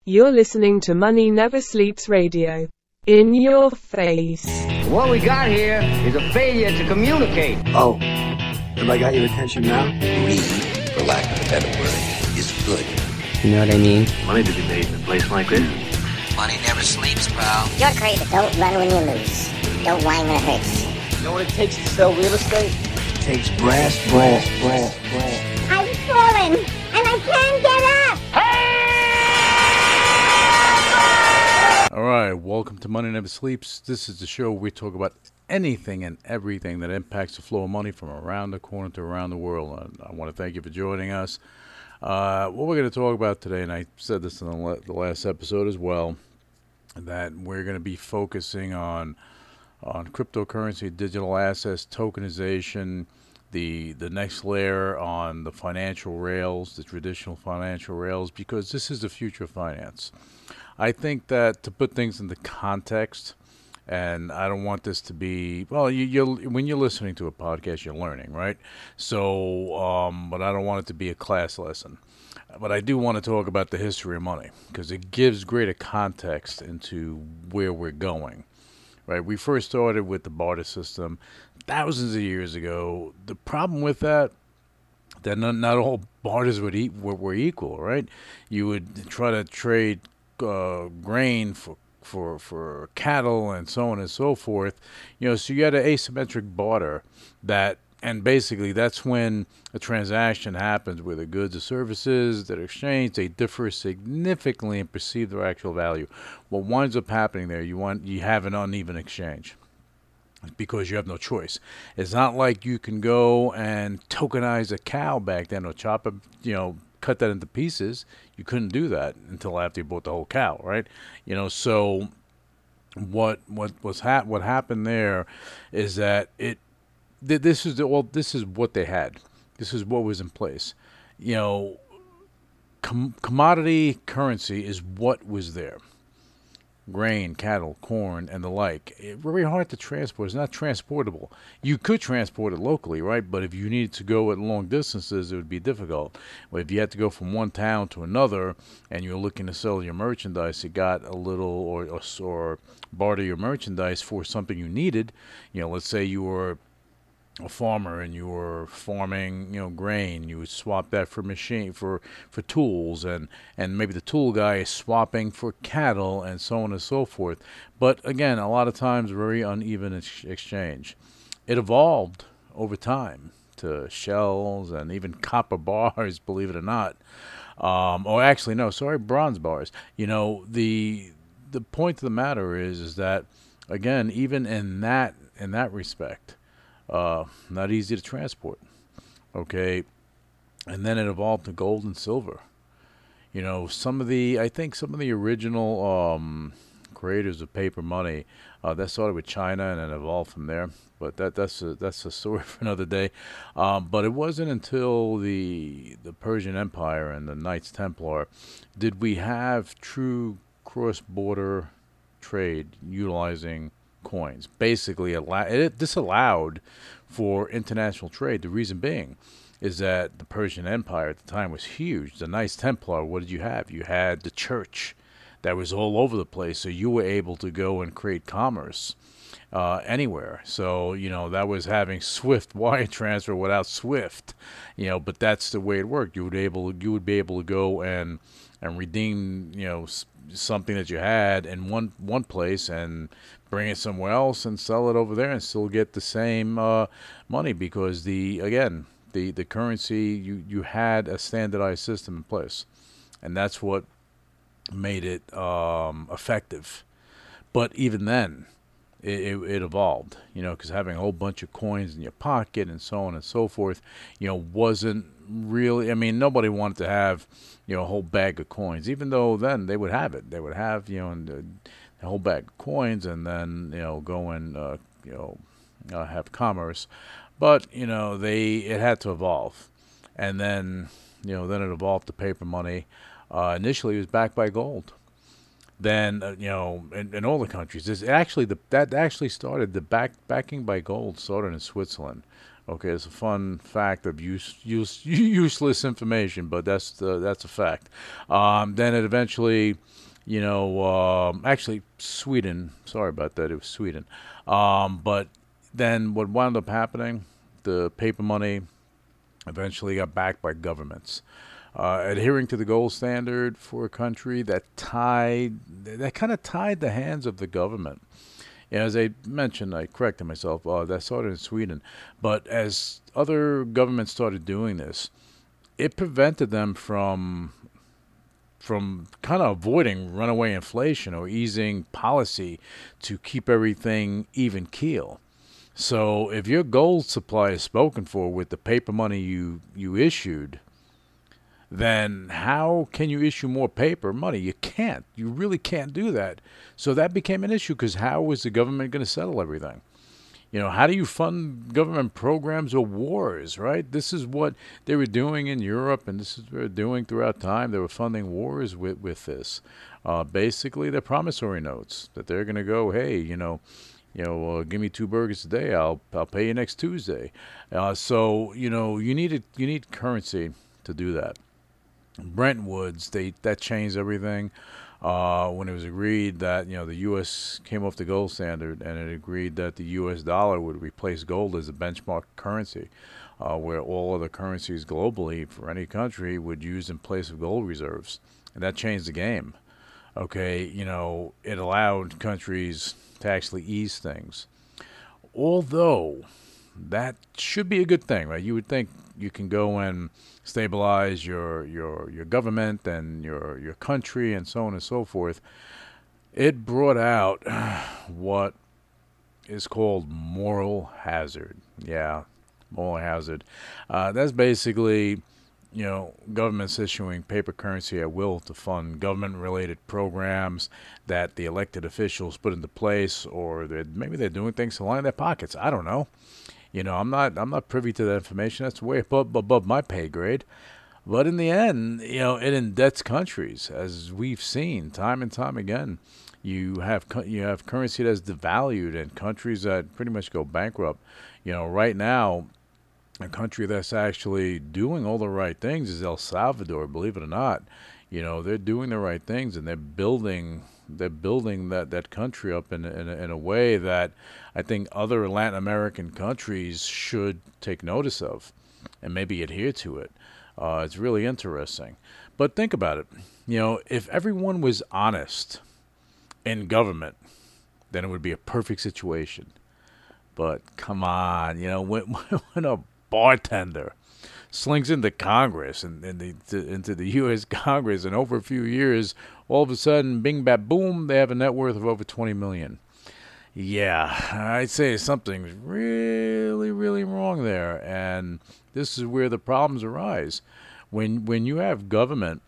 You're listening to Money Never Sleeps Radio. In your face. What we got here is a failure to communicate. Oh, have I got your attention now? Greed, for lack of a better word, is good. You know what I mean? Money to be made in a place like this. Money never sleeps, pal. You're crazy. Don't run when you lose. Don't whine when it hurts. You know what it takes to sell real estate? It takes brass. I've fallen, and I can't get up. All right, welcome to Money Never Sleeps. This is the show where we talk about anything and everything that impacts the flow of money from around the corner to around the world. I want to thank you for joining us. What we're going to talk about today, and I said this in the last episode as well, that we're going to be focusing on cryptocurrency, digital assets, tokenization, the next layer on the financial rails, the traditional financial rails, because this is the future of finance. I think that to put things into context, and I don't want this to be, well, when you're listening to a podcast, you're learning, right? So, but I don't want it to be a class lesson. But I do want to talk about the history of money, because it gives greater context into where we're going, right? We first started with the barter system thousands of years ago. The problem with that not all barters were equal, right? You would try to trade grain for cattle and so on and so forth, so you had an asymmetric barter and basically that's when a transaction happens where the goods or services that are exchanged, they differ significantly in perceived or actual value. What winds up happening there, you have an uneven exchange because you have no choice. It's not like you can go and tokenize a cow back then or chop it, cut that into pieces. You couldn't do that until after you bought the whole cow, right? So what happened there is that this is what they had. This is what was in place. Commodity currency is what was there. Grain, cattle, corn, and the like. Very hard to transport. It's not transportable. You could transport it locally, right? But if you needed to go at long distances, it would be difficult. But if you had to go from one town to another and you're looking to sell your merchandise, you got a little or barter your merchandise for something you needed. Let's say you were a farmer and you were farming, grain, you would swap that for tools, and maybe the tool guy is swapping for cattle and so on and so forth. But again, a lot of times very uneven exchange. It evolved over time to shells and even copper bars, believe it or not. Bronze bars. The point of the matter is that, again, even in that respect, not easy to transport. Okay. And then it evolved to gold and silver. Some of the original creators of paper money, that started with China and then evolved from there. But that's a story for another day. But it wasn't until the Persian Empire and the Knights Templar did we have true cross-border trade utilizing coins. Basically, this allowed for international trade. The reason being is that the Persian Empire at the time was huge. The Knights Templar, what did you have? You had the church that was all over the place, so you were able to go and create commerce anywhere. So, that was having swift wire transfer without SWIFT, but that's the way it worked. You would be able to go and redeem, something that you had in one place and bring it somewhere else and sell it over there and still get the same money, because the currency, you had a standardized system in place, and that's what made it effective. But even then, it evolved, because having a whole bunch of coins in your pocket and so on and so forth, wasn't really, nobody wanted to have, a whole bag of coins, even though then they would have it. They would have, a whole bag of coins and then, go and, have commerce. But, it had to evolve. And then, then it evolved to paper money. Initially, it was backed by gold. Then, in all the countries, that actually started, the backing by gold started in Switzerland, Okay, it's a fun fact of useless information, but that's a fact. Then it eventually, actually Sweden. Sorry about that. It was Sweden. But then what wound up happening? The paper money eventually got backed by governments. Adhering to the gold standard for a country that kind of tied the hands of the government. Yeah, as I mentioned, I corrected myself. That started in Sweden, but as other governments started doing this, it prevented them from kind of avoiding runaway inflation or easing policy to keep everything even keel. So if your gold supply is spoken for with the paper money you issued, then how can you issue more paper money? You can't. You really can't do that. So that became an issue because how is the government going to settle everything? How do you fund government programs or wars, right? This is what they were doing in Europe, and this is what they're doing throughout time. They were funding wars with this. Basically, they're promissory notes that they're going to go, hey, give me 2 burgers today. I'll pay you next Tuesday. So you need currency to do that. Bretton Woods, that changed everything when it was agreed that the U.S. came off the gold standard, and it agreed that the U.S. dollar would replace gold as a benchmark currency, where all other currencies globally for any country would use in place of gold reserves, and that changed the game. Okay, it allowed countries to actually ease things, although that should be a good thing, right? You would think you can go and stabilize your government and your country and so on and so forth. It brought out what is called moral hazard. Yeah, moral hazard. That's basically, governments issuing paper currency at will to fund government-related programs that the elected officials put into place, or maybe they're doing things to line their pockets. I don't know. I'm not privy to that information. That's way above my pay grade. But in the end, it indebts countries, as we've seen time and time again. You have currency that's devalued, and countries that pretty much go bankrupt. Right now, a country that's actually doing all the right things is El Salvador. Believe it or not, they're doing the right things, and they're building that country up in a way that I think other Latin American countries should take notice of and maybe adhere to it. It's really interesting. But think about it. If everyone was honest in government, then it would be a perfect situation. But come on, when a bartender slings into Congress and into the U.S. Congress, and over a few years, all of a sudden, bing, bap, boom, they have a net worth of over $20 million. Yeah, I'd say something's really, really wrong there, and this is where the problems arise. When you have government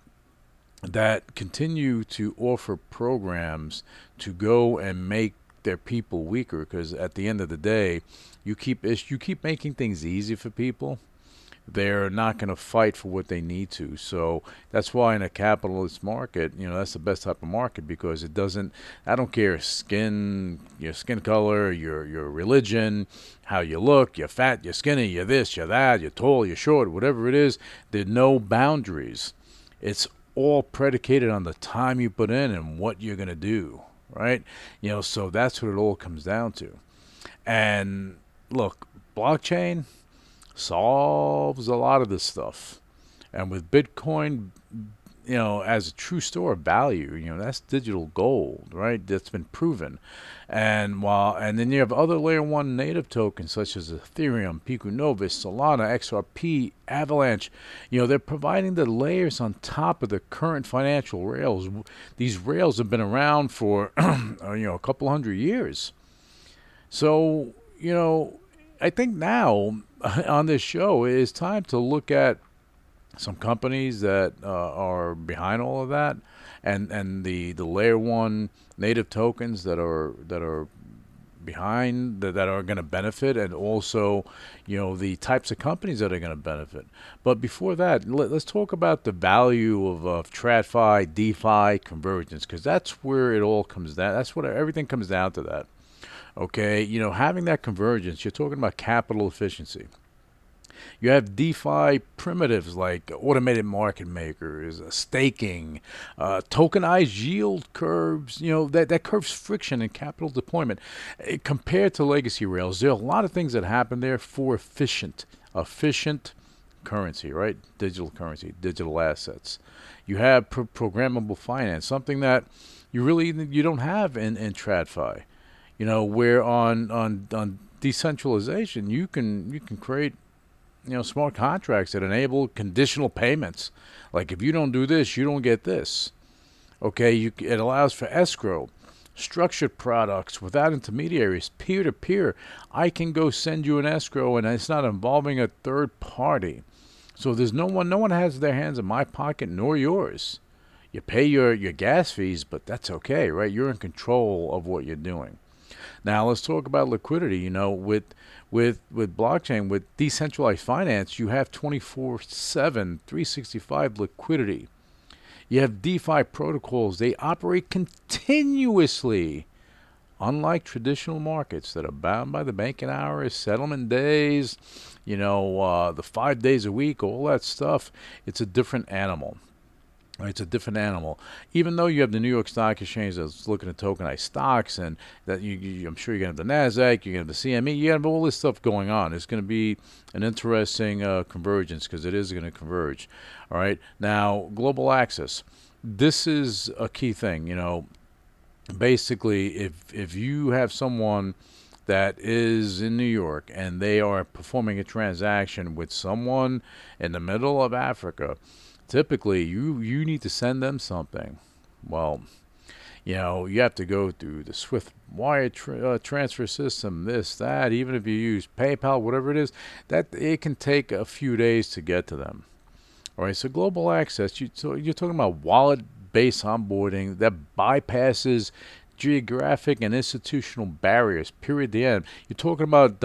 that continue to offer programs to go and make their people weaker, because at the end of the day, you keep making things easy for people, they're not going to fight for what they need to. So that's why in a capitalist market, that's the best type of market, because it doesn't, I don't care your skin color, your religion, how you look, you're fat, you're skinny, you're this, you're that, you're tall, you're short, whatever it is, there are no boundaries. It's all predicated on the time you put in and what you're going to do, right? So that's what it all comes down to. And look, blockchain solves a lot of this stuff, and with Bitcoin, as a true store of value, that's digital gold, right? That's been proven, and then you have other layer 1 native tokens such as Ethereum, Pico Novus, Solana, XRP, Avalanche. They're providing the layers on top of the current financial rails. These rails have been around for a couple hundred years. So I think now on this show, it is time to look at some companies that are behind all of that, and the layer 1 native tokens that are behind that are going to benefit, and also the types of companies that are going to benefit. But before that, let's talk about the value of TradFi, DeFi, convergence, because that's where it all comes down. That's what everything comes down to. That. Okay, having that convergence, you're talking about capital efficiency. You have DeFi primitives like automated market makers, staking, tokenized yield curves. That curves friction and capital deployment. Compared to legacy rails, there are a lot of things that happen there for efficient currency, right? Digital currency, digital assets. You have programmable finance, something that you don't have in TradFi. Where on decentralization you can create smart contracts that enable conditional payments. Like if you don't do this, you don't get this. Okay, it allows for escrow, structured products without intermediaries, peer to peer. I can go send you an escrow, and it's not involving a third party. So there's no one has their hands in my pocket nor yours. You pay your gas fees, but that's okay, right? You're in control of what you're doing. Now let's talk about liquidity. With blockchain, with decentralized finance, you have 24/7, 365 liquidity. You have DeFi protocols. They operate continuously, unlike traditional markets that are bound by the banking hours, settlement days, the 5 days a week, all that stuff. It's a different animal. It's a different animal. Even though you have the New York Stock Exchange that's looking at tokenized stocks, and that I'm sure you're going to have the NASDAQ, you're going to have the CME, you have all this stuff going on. It's going to be an interesting convergence, because it is going to converge. All right. Now, global access. This is a key thing. Basically, if you have someone that is in New York and they are performing a transaction with someone in the middle of Africa, typically you need to send them something. Well, you have to go through the Swift wire transfer system, this, that. Even if you use PayPal, whatever it is, that it can take a few days to get to them. All right, so global access, so you're talking about wallet-based onboarding that bypasses geographic and institutional barriers, period, the end. You're talking about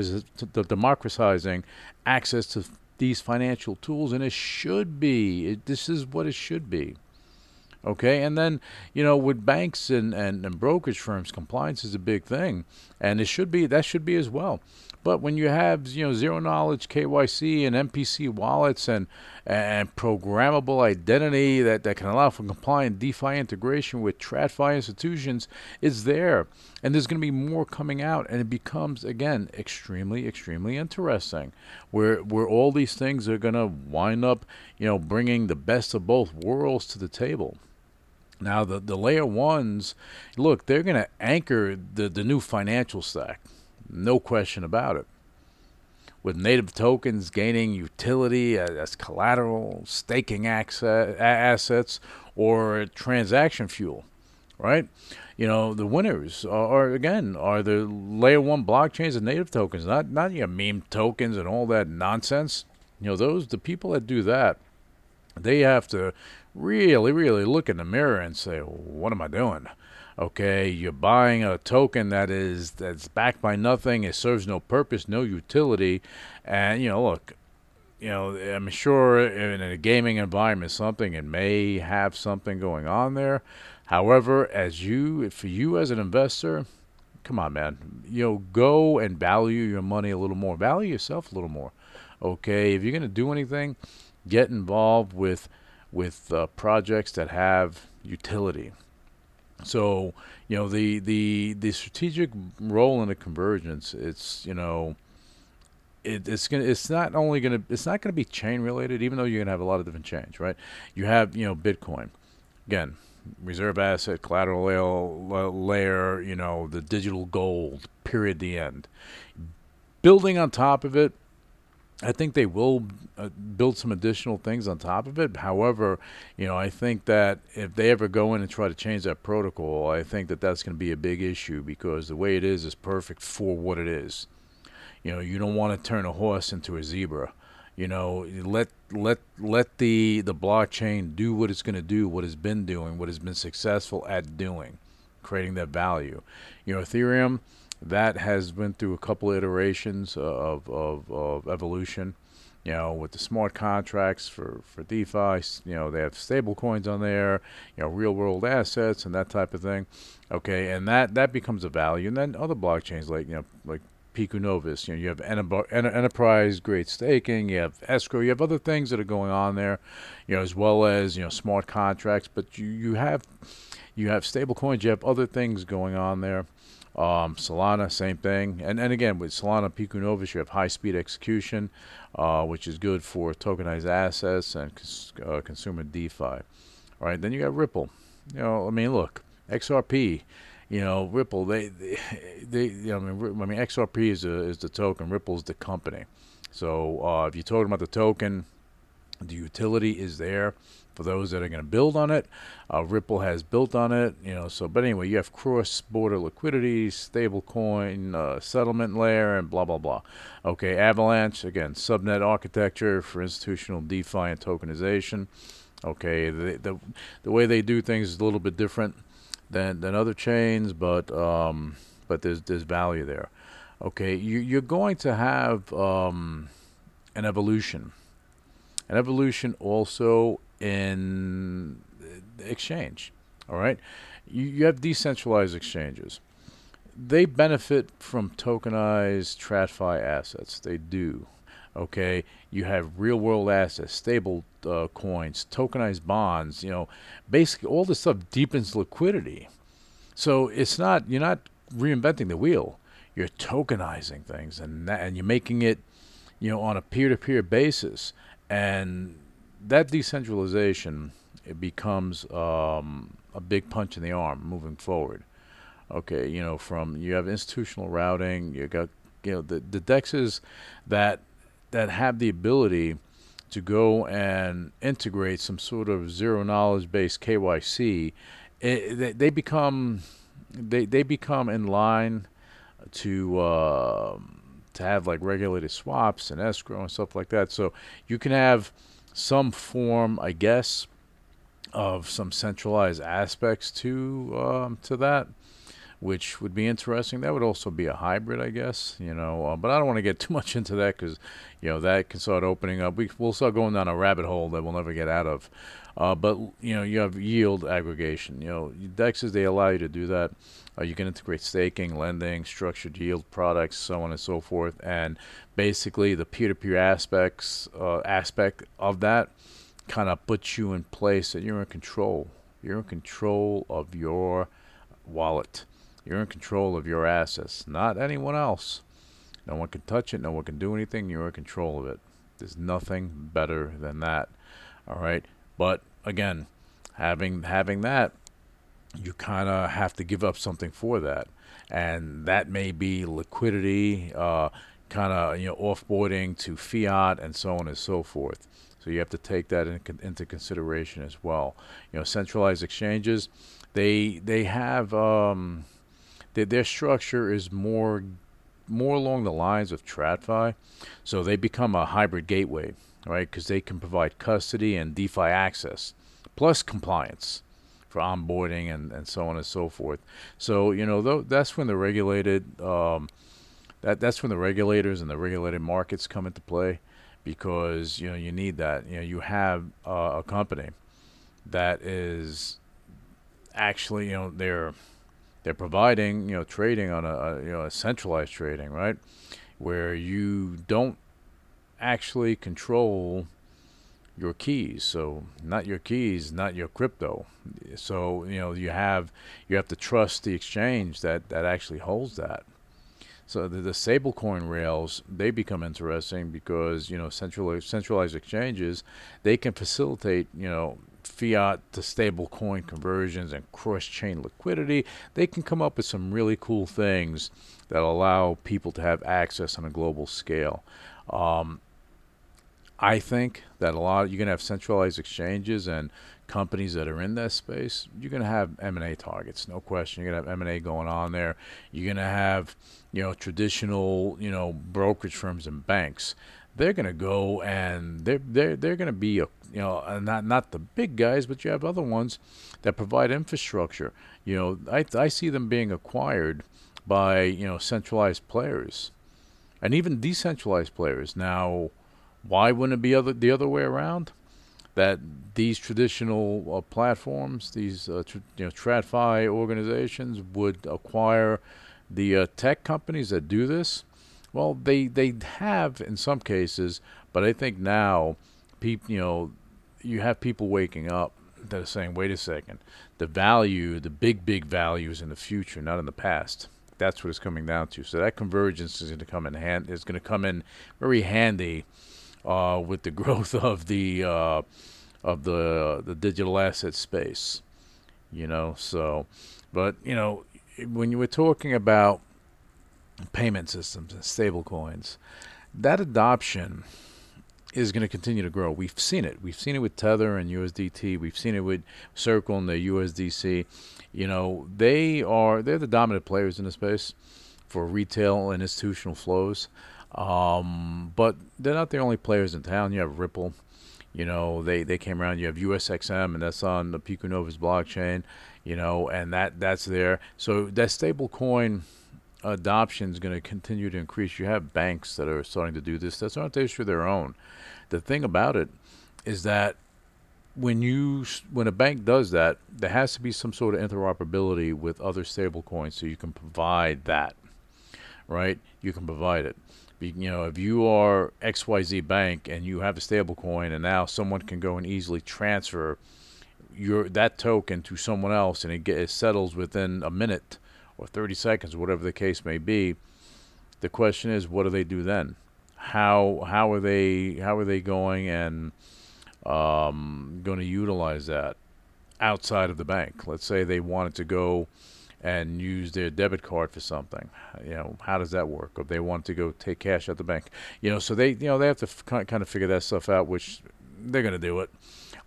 democratizing access to these financial tools, and it should be. This is what it should be. Okay, and then, with banks and brokerage firms, compliance is a big thing, and that should be as well. But when you have, zero knowledge KYC and MPC wallets and programmable identity that can allow for compliant DeFi integration with TradFi institutions, it's there. And there's going to be more coming out, and it becomes, again, extremely, extremely interesting, where all these things are going to wind up, bringing the best of both worlds to the table. Now, the layer ones, look, they're going to anchor the new financial stack. No question about it. With native tokens gaining utility as collateral, staking assets, or transaction fuel, right? The winners are the layer one blockchains and native tokens, not your meme tokens and all that nonsense. The people that do that, they have to really, really look in the mirror and say, what am I doing? Okay, you're buying a token that's backed by nothing. It serves no purpose, no utility. And, I'm sure in a gaming environment, it may have something going on there. However, for you as an investor, come on, man, go and value your money a little more. Value yourself a little more. Okay, if you're going to do anything, get involved with projects that have utility. So, the strategic role in the convergence, it's not gonna be chain related, even though you're gonna have a lot of different chains, right? You have, Bitcoin, again, reserve asset, collateral layer, the digital gold, period, the end. Building on top of it, I think they will build some additional things on top of it. However, I think that if they ever go in and try to change that protocol, I think that that's going to be a big issue, because the way it is perfect for what it is. You don't want to turn a horse into a zebra. Let the blockchain do what it's going to do, what it's been doing, what it's been successful at doing, creating that value. Ethereum, that has been through a couple of iterations of evolution, with the smart contracts for DeFi. They have stable coins on there, real world assets and that type of thing. Okay, and that becomes a value. And then other blockchains like Pico Novus. You have enterprise grade staking. You have escrow. You have other things that are going on there, as well as smart contracts. But you have stable coins. You have other things going on there. Solana, same thing. And again, with Solana Pico Novus, you have high-speed execution, which is good for tokenized assets and consumer DeFi. All right, then you got Ripple. Look, XRP, Ripple, XRP is the token, Ripple is the company. So if you're talking about the token, the utility is there for those that are going to build on it. Ripple has built on it, but anyway, you have cross-border liquidity, stable coin, settlement layer, and blah, blah, blah. Okay, Avalanche, again, subnet architecture for institutional DeFi and tokenization. Okay, the way they do things is a little bit different than other chains, but there's value there. Okay, you're going to have an evolution also in exchange. All right, you have decentralized exchanges. They benefit from tokenized TradFi assets. They do. Okay, you have real world assets, stable coins, tokenized bonds. Basically all this stuff deepens liquidity. So you're not reinventing the wheel. You're tokenizing things, and you're making it, on a peer-to-peer basis. And that decentralization, it becomes a big punch in the arm moving forward. Okay, you have institutional routing, you got the DEXs that have the ability to go and integrate some sort of zero knowledge based KYC. They become in line to have like regulated swaps and escrow and stuff like that. So you can have some form, I guess, of some centralized aspects to that, which would be interesting. That would also be a hybrid, I guess, but I don't want to get too much into that because, that can start opening up. We'll start going down a rabbit hole that we'll never get out of. But, you have yield aggregation. DEXs, they allow you to do that. You can integrate staking, lending, structured yield products, so on and so forth. And basically the peer-to-peer aspect of that kind of puts you in place that you're in control. You're in control of your wallet. You're in control of your assets, not anyone else. No one can touch it. No one can do anything. You're in control of it. There's nothing better than that. All right. But again, having that, you kind of have to give up something for that. And that may be liquidity, kind of, offboarding to fiat and so on and so forth. So you have to take that into consideration as well. Centralized exchanges, they have their structure is more along the lines of TradFi, so they become a hybrid gateway, right? Because they can provide custody and DeFi access, plus compliance for onboarding and so on and so forth. So that's when the regulated that's when the regulators and the regulated markets come into play, because you need that. You have a company that is actually they're providing trading on a centralized trading, right, where you don't actually control your keys. So not your keys, not your crypto. So you have to trust the exchange that actually holds that. So the stablecoin rails, they become interesting because centralized exchanges, they can facilitate fiat to stablecoin conversions and cross-chain liquidity. They can come up with some really cool things that allow people to have access on a global scale. I think that you're going to have centralized exchanges and companies that are in that space. You're going to have M&A targets, no question. You're going to have M&A going on there. You're going to have, traditional, brokerage firms and banks. They're going to go and they're going to be, not the big guys, but you have other ones that provide infrastructure. I see them being acquired by, centralized players and even decentralized players. Now, why wouldn't it be the other way around? That these traditional platforms, these TradFi organizations would acquire the tech companies that do this, Well, they have in some cases, but I think now, you have people waking up that are saying, wait a second, the value, the big value is in the future, not in the past. That's what it's coming down to. So that convergence is going to come in is going to come in very handy with the growth of the digital asset space. So, but when you were talking about payment systems and stable coins, that adoption is going to continue to grow. We've seen it. We've seen it with Tether and USDT. We've seen it with Circle and the USDC. They're the dominant players in the space for retail and institutional flows. But they're not the only players in town. You have Ripple. They came around. You have USXM, and that's on the Pico Nova's blockchain. And that's there. So that stable coin adoption is going to continue to increase. You have banks that are starting to do this. That's not to issue their own. The thing about it is that when a bank does that, there has to be some sort of interoperability with other stable coins so you can provide that, right? You can provide it. If you are XYZ Bank and you have a stable coin and now someone can go and easily transfer that token to someone else and it settles within a minute or 30 seconds, whatever the case may be, the question is, what do they do then? How are they going and going to utilize that outside of the bank? Let's say they wanted to go and use their debit card for something. How does that work? Or they want to go take cash at the bank. So they have to kind of figure that stuff out, which they're going to do it.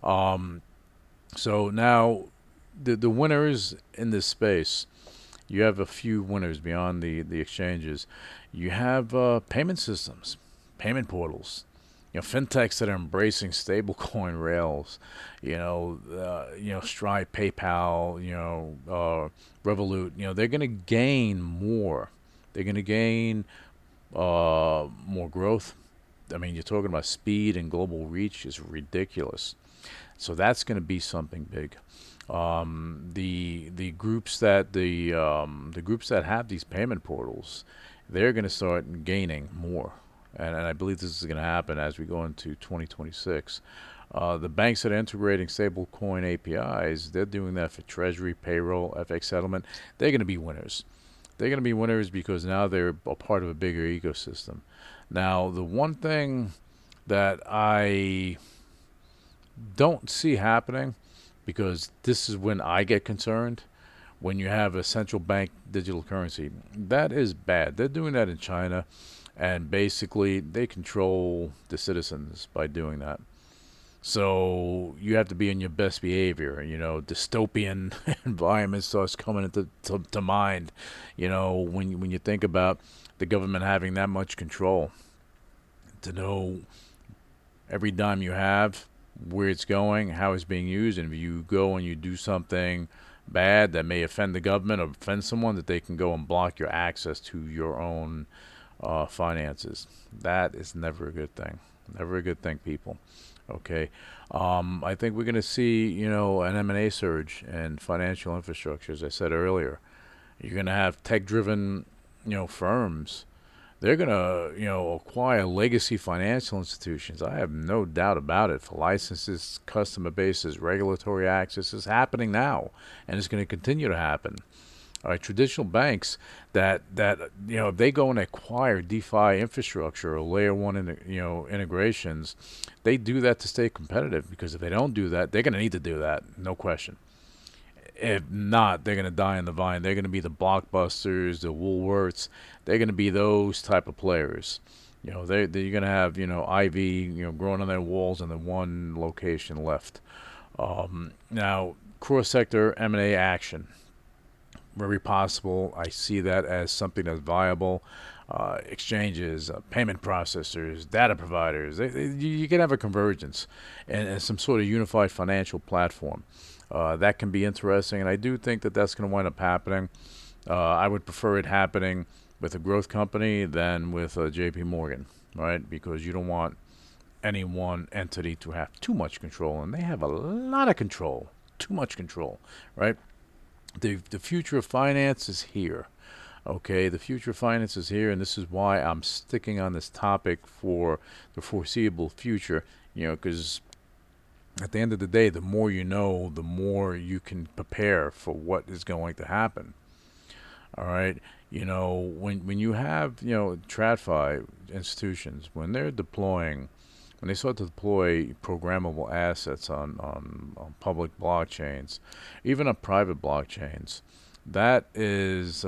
So now the winners in this space, you have a few winners beyond the exchanges. You have payment systems, payment portals, fintechs that are embracing stablecoin rails, Stripe, PayPal, Revolut. They're going to gain more. They're going to gain more growth. I mean, you're talking about speed and global reach is ridiculous. So that's going to be something big. The groups that the groups that have these payment portals, they're going to start gaining more, and I believe this is going to happen as we go into 2026. The banks that are integrating stablecoin APIs, they're doing that for treasury, payroll, FX settlement. They're going to be winners. They're going to be winners because now they're a part of a bigger ecosystem. Now, the one thing that I don't see happening, because this is when I get concerned, when you have a central bank digital currency, that is bad. They're doing that in China, and basically they control the citizens by doing that. So you have to be in your best behavior. Dystopian environment starts coming into mind. When you think about the government having that much control, to know every dime you have, where it's going, how it's being used, and if you go and you do something bad that may offend the government or offend someone, that they can go and block your access to your own finances. That is never a good thing. Never a good thing, people. Okay. I think we're going to see, an M&A surge in financial infrastructure. As I said earlier, you're going to have tech-driven, firms. They're going to, acquire legacy financial institutions. I have no doubt about it. For licenses, customer bases, regulatory access is happening now, and it's going to continue to happen. All right, traditional banks that if they go and acquire DeFi infrastructure or layer one integrations, they do that to stay competitive, because if they don't do that, they're going to need to do that, no question. If not, they're going to die on the vine. They're going to be the Blockbusters, the Woolworths. They're going to be those type of players. They're going to have ivy growing on their walls and then one location left. Now, cross-sector M&A action. Very possible. I see that as something that's viable. Exchanges, payment processors, data providers. You can have a convergence and some sort of unified financial platform. That can be interesting, and I do think that that's going to wind up happening. I would prefer it happening with a growth company than with J.P. Morgan, right? Because you don't want any one entity to have too much control, and they have a lot of control, too much control, right? The future of finance is here. Okay, the future of finance is here, and this is why I'm sticking on this topic for the foreseeable future. Because at the end of the day, the more you know, the more you can prepare for what is going to happen. All right, when you have TradFi institutions, when they start to deploy programmable assets on public blockchains, even on private blockchains, that is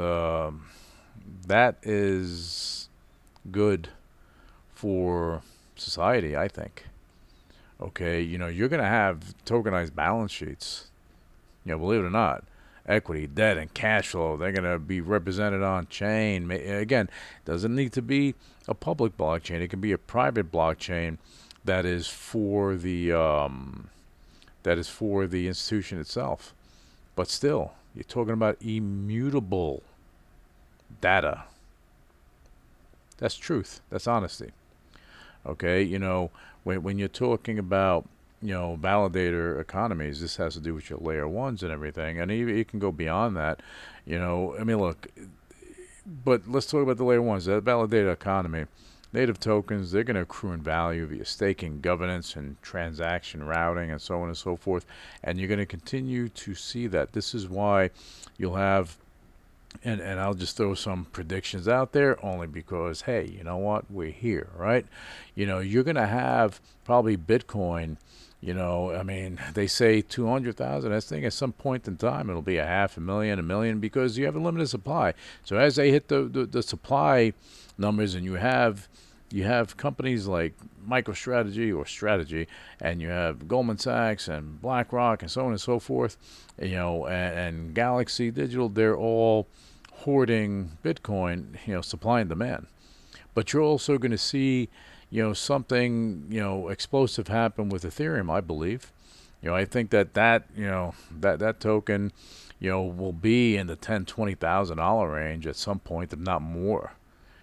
good for society, I think. Okay, you're going to have tokenized balance sheets. Believe it or not, equity, debt, and cash flow, they're going to be represented on chain. Again, doesn't need to be a public blockchain. It can be a private blockchain that is for the institution itself. But still, you're talking about immutable data. That's truth. That's honesty. Okay, when you're talking about validator economies, this has to do with your layer ones and everything, and it can go beyond that. Look, but let's talk about the layer ones. That validator economy, native tokens, they're going to accrue in value via staking, governance, and transaction routing, and so on and so forth. And you're going to continue to see that. This is why you'll have, and I'll just throw some predictions out there only because, hey, you know what? We're here, right? You're going to have probably Bitcoin. They say 200,000. I think at some point in time it'll be 500,000, 1 million, because you have a limited supply. So as they hit the supply numbers, and you have companies like MicroStrategy or Strategy, and you have Goldman Sachs and BlackRock and so on and so forth, and Galaxy Digital, they're all hoarding Bitcoin, supply and demand. But you're also going to see, something, explosive happen with Ethereum, I believe. I think that token, will be in the $10,000-$20,000 range at some point, if not more.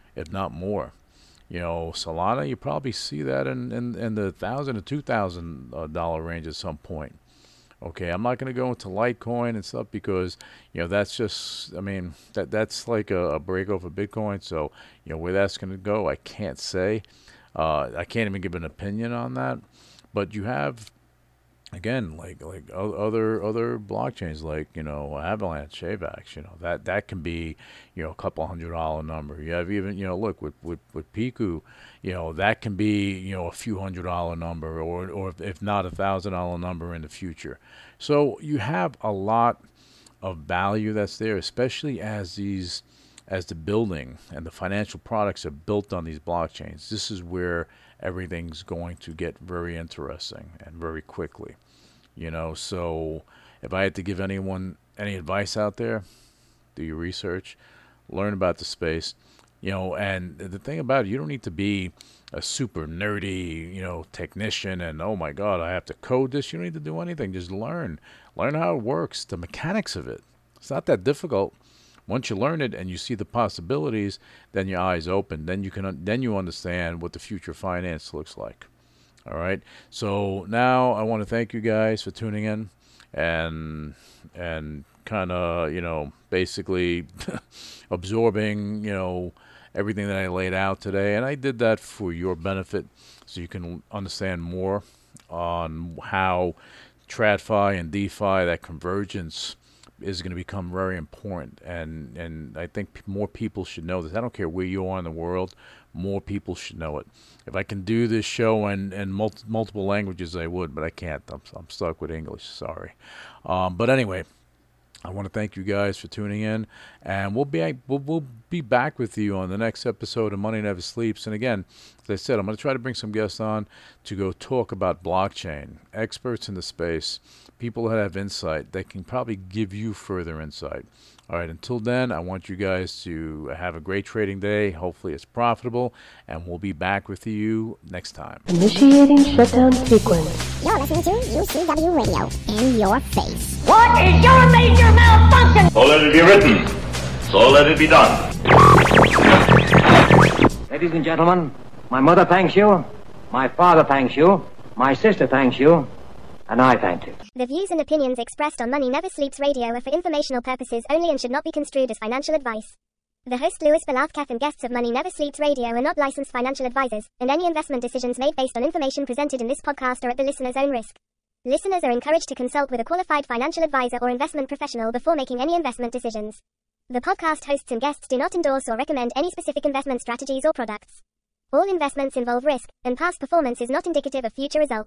Solana, you probably see that in the $1,000 to $2,000 range at some point. Okay, I'm not going to go into Litecoin and stuff because that's just, that's like a break off of Bitcoin. So where that's going to go, I can't say. I can't even give an opinion on that. But you have, again, like other blockchains, like Avalanche, AVAX, that can be a couple $100 number. You have even look with Piku, that can be a few $100 number, or if not $1,000 number in the future. So you have a lot of value that's there, especially as the building and the financial products are built on these blockchains. This is where everything's going to get very interesting and very quickly. So if I had to give anyone any advice out there, do your research, learn about the space, and the thing about it, you don't need to be a super nerdy, technician and, oh my God, I have to code this. You don't need to do anything. Just learn how it works, the mechanics of it. It's not that difficult. Once you learn it and you see the possibilities, then your eyes open. Then you understand what the future of finance looks like. All right. So now I want to thank you guys for tuning in and kind of, basically absorbing, everything that I laid out today. And I did that for your benefit so you can understand more on how TradFi and DeFi, that convergence, is going to become very important. And I think more people should know this. I don't care where you are in the world. More people should know it. If I can do this show in multiple languages, I would, but I can't. I'm stuck with English. Sorry. But anyway, I want to thank you guys for tuning in, and we'll be back with you on the next episode of Money Never Sleeps. And again, as I said, I'm going to try to bring some guests on to go talk about blockchain, experts in the space, people that have insight that can probably give you further insight. All right, until then, I want you guys to have a great trading day. Hopefully it's profitable, and we'll be back with you next time. Initiating shutdown sequence. You're listening to UCW Radio. In your face. What is your major malfunction? So let it be written. So let it be done. Ladies and gentlemen, my mother thanks you, my father thanks you, my sister thanks you, and I thank you. The views and opinions expressed on Money Never Sleeps Radio are for informational purposes only and should not be construed as financial advice. The host Louis Belavkath and guests of Money Never Sleeps Radio are not licensed financial advisors, and any investment decisions made based on information presented in this podcast are at the listener's own risk. Listeners are encouraged to consult with a qualified financial advisor or investment professional before making any investment decisions. The podcast hosts and guests do not endorse or recommend any specific investment strategies or products. All investments involve risk, and past performance is not indicative of future results.